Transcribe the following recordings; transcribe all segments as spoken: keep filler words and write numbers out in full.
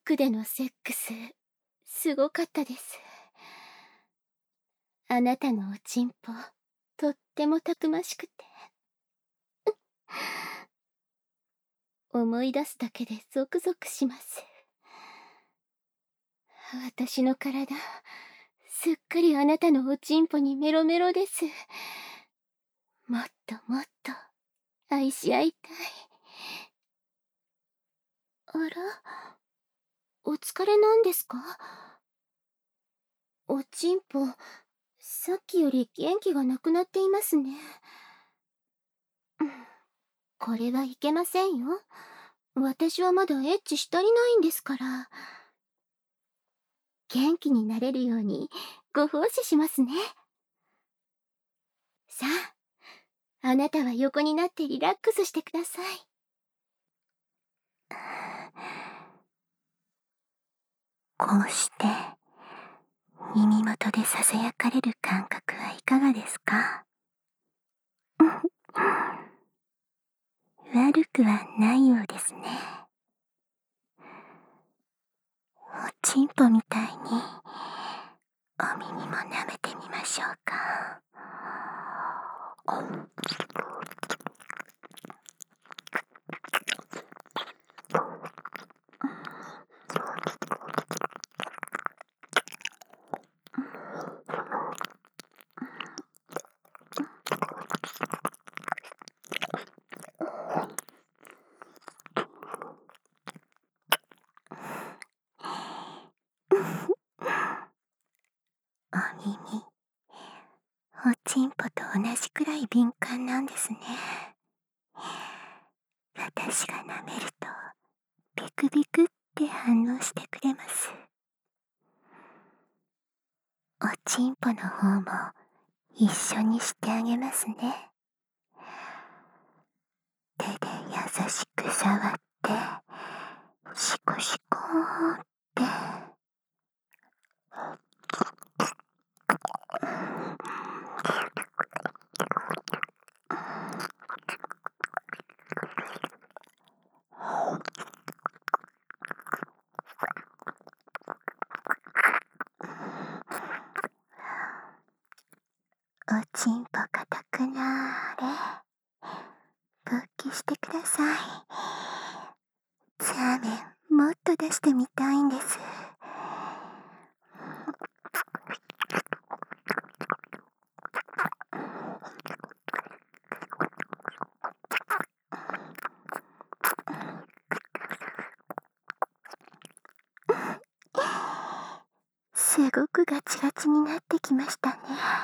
クでのセックス、すごかったです。あなたのおちんぽ、とってもたくましくて。思い出すだけでゾクゾクします。私の体、すっかりあなたのおちんぽにメロメロです。もっともっと、愛し合いたい。あら、お疲れなんですか？おちんぽ、さっきより元気がなくなっていますね。うん、これはいけませんよ。私はまだエッチし足りないんですから。元気になれるようにご奉仕しますね。さあ、あなたは横になってリラックスしてください。こうして耳元でささやかれる感覚はいかがですか？悪くはないようですね。おちんぽみたいにお耳も舐めてみましょうか。お耳、おちんぽと同じくらい敏感なんですね。私が舐めるとビクビクって反応してくれます。おちんぽの方も一緒にしてあげますね。手で優しく触ってシコシコーって。おちんぽ硬くなーれ。勃起してください。ザーメンもっと出してみたいんです。すごくガチガチになってきましたね。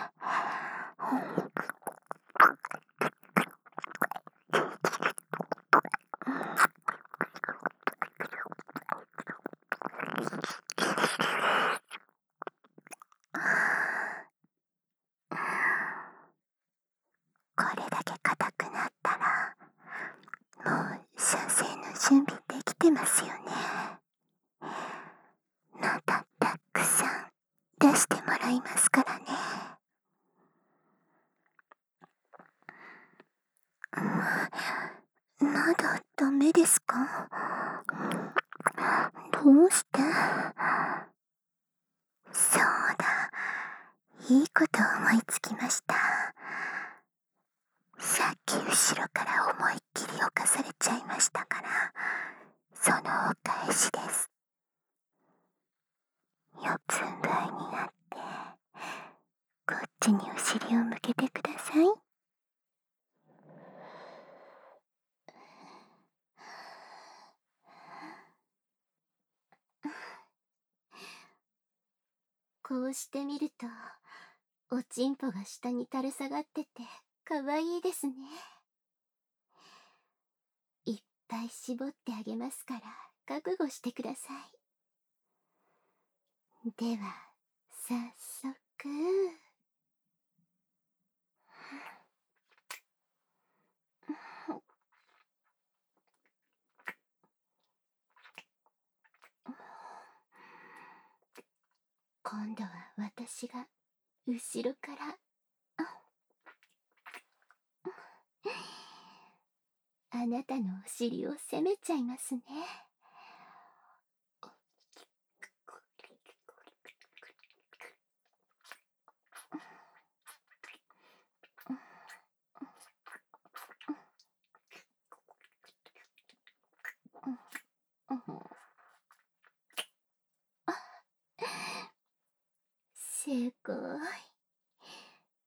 これだけ硬くなったらもう射精の準備できてますよね。またたくさん出してもらいますからね。ま、まだダメですか？どうして？そうだ、いいこと思いつきました。さっき後ろから思いっきり侵されちゃいましたから、そのお返しです。四つん這いになってこっちにお尻を向けてください。こうしてみるとおちんぽが下に垂れ下がっててかわいいですね。いっぱい絞ってあげますから覚悟してください。では早速。今度は私が後ろからあなたのお尻を攻めちゃいますね。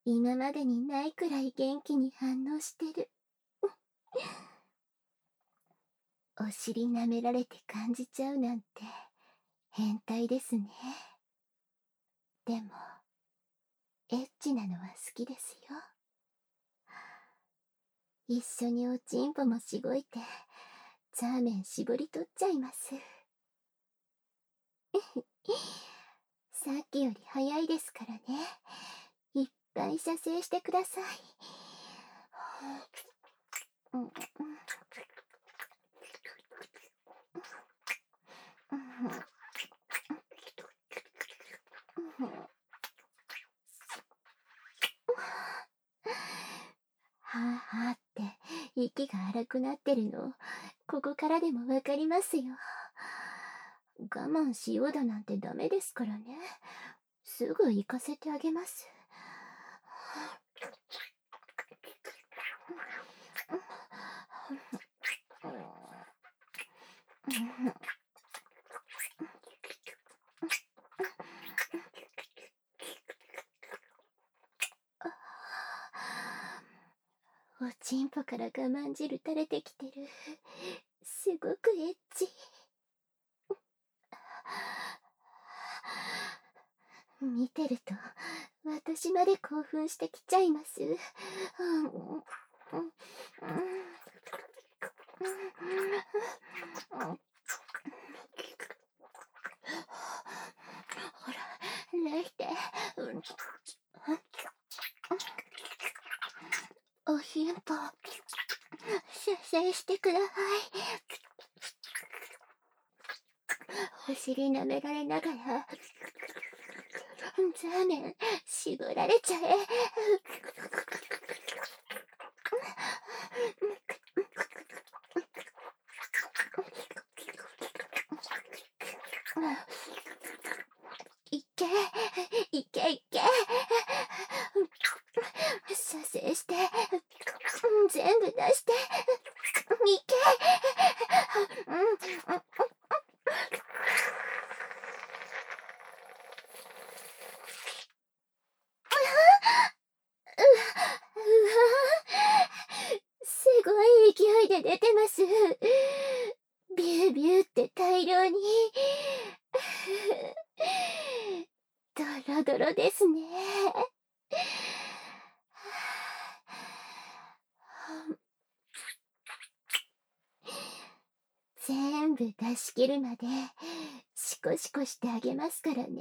今までにないくらい元気に反応してる。お尻舐められて感じちゃうなんて変態ですね。でも、エッチなのは好きですよ。一緒におちんぽもしごいて、ザーメン絞り取っちゃいます。さっきより早いですからね。いっぱい射精してください。はあはあって息が荒くなってるの、ここからでもわかりますよ。我慢しようだなんてダメですからね。すぐ行かせてあげます。おちんぽから我慢汁垂れてきてる。すごくエッチ。見てると私まで興奮してきちゃいます。ほら、来て。おしんぽ、射精してください。お尻舐められながら、ザーメン絞られちゃえ。いけいけいけ。射精して全部出していけ。すごい勢いで出てます。ビュービューって大量に。ドロドロですね。全部出し切るまでシコシコしてあげますからね。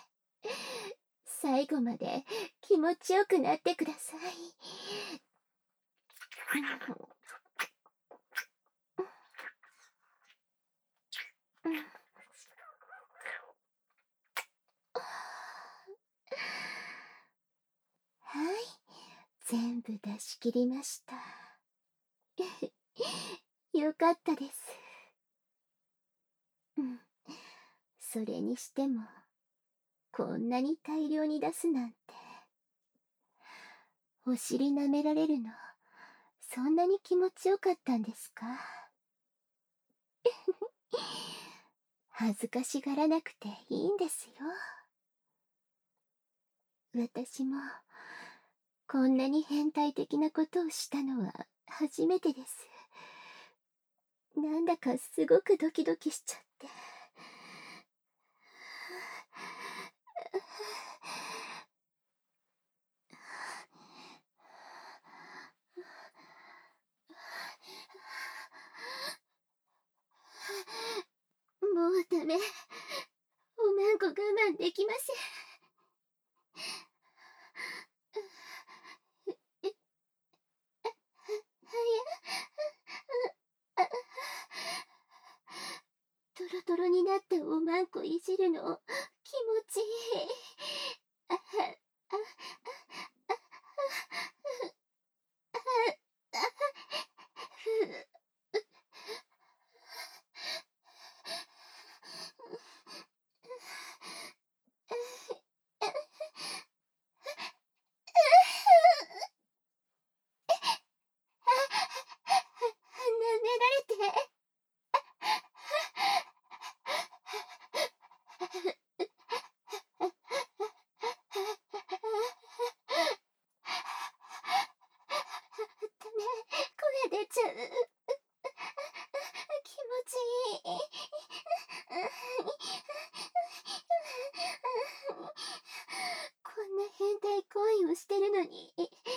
最後まで気持ちよくなってください。はい、全部出し切りました。よかったです。うん、それにしてもこんなに大量に出すなんて。お尻舐められるのそんなに気持ちよかったんですか？恥ずかしがらなくていいんですよ。私もこんなに変態的なことをしたのは初めてです。なんだかすごくドキドキしちゃって。もうダメ。おまんこ我慢できません。トロトロになったおまんこいじるの気持ちいい。ああ舐められてちゃう。気持ちいい。こんな変態行為をしてるのに、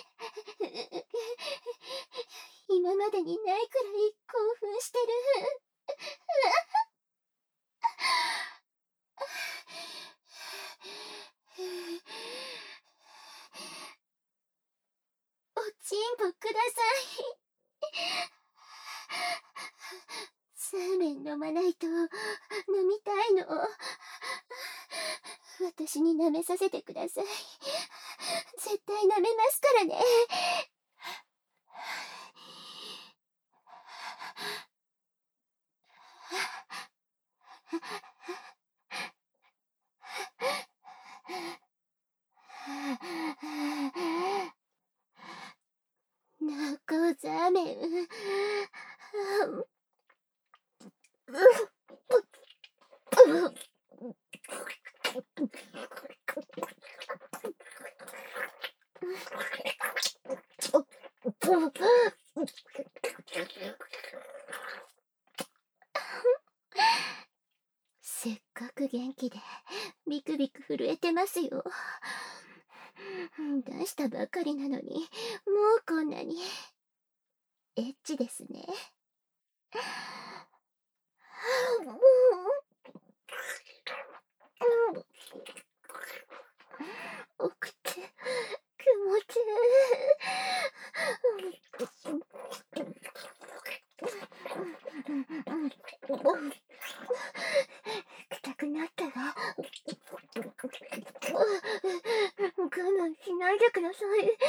今までにないくらい興奮してる。おちんぽください。サーメン飲まないと飲みたいの。私に舐めさせてください。絶対舐めますからね。中ザメン。せっかく元気でビクビク震えてますよ。出したばかりなのにもうこんなにエッチですね。おくて気持ちいい。来たくなったら我慢しないでください。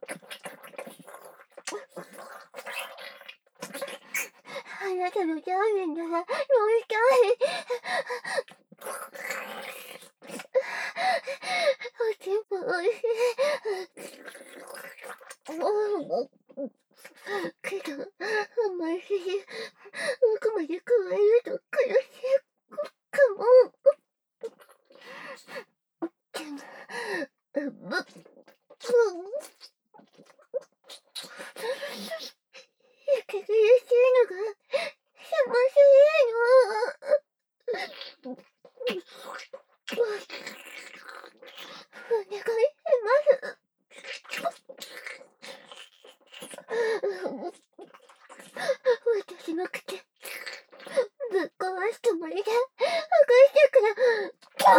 あなたのラーメンなら飲みたい。おちんぽおいしい。けど甘いし奥まで加えると苦しいかも。でもぶっ息苦しいのが寒すぎるの。お願いします。私の口ぶっ壊したまりで剥がしてくれ。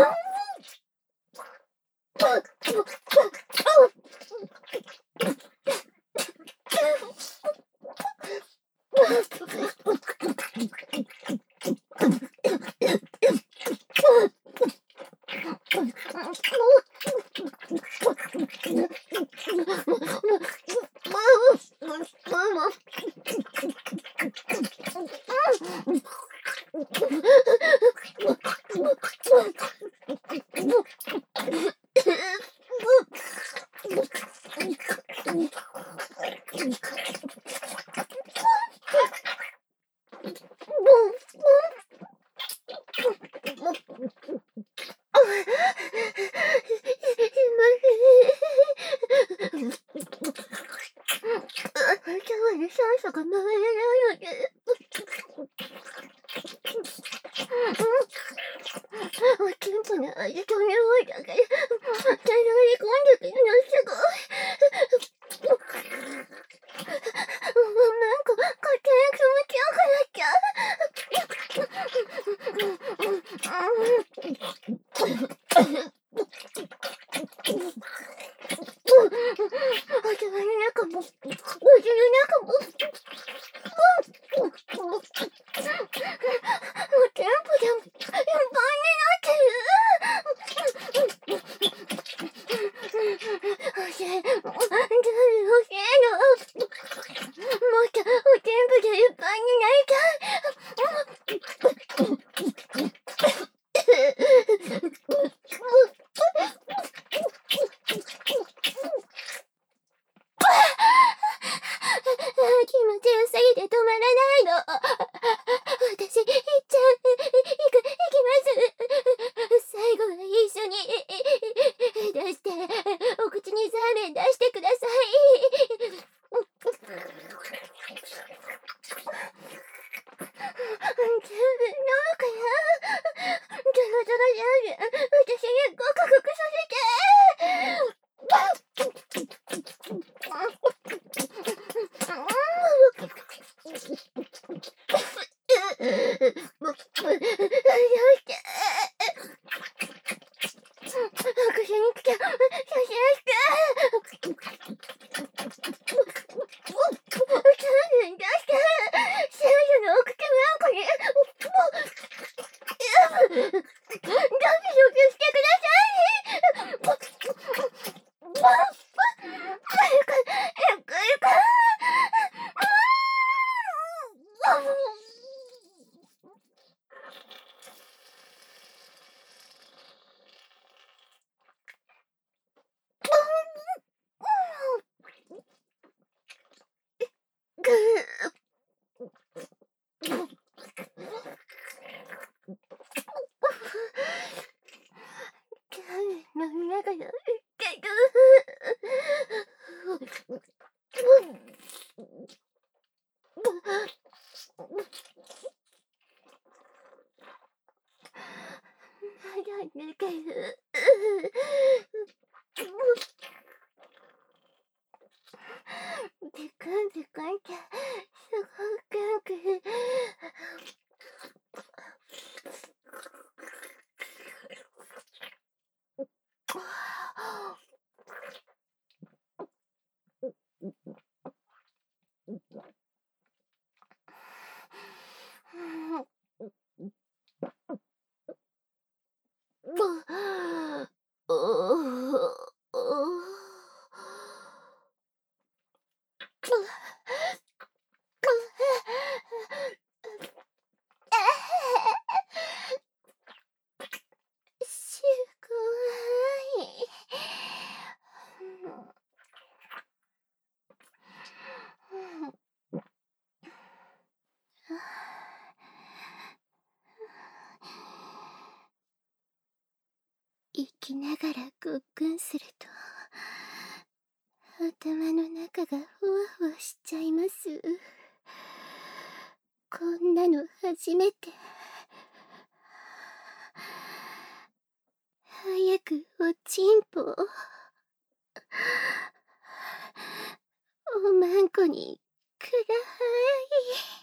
酸素が回らないので。おちんぽの味と匂いだけで頼り込んでくるのすごい。なんか勝手に気持ちよくなっちゃう。頭の中も口の中もおちんぽでいっぱいになってる。欲しい、欲しいの。もっとおちんぽでいっぱいになりたい。気持ちよすぎてくんく、すごくんく。すごい。息ながらごっくんすると頭の中がふわふわしちゃいます。こんなの初めて。早くおちんぽを。おまんこにください。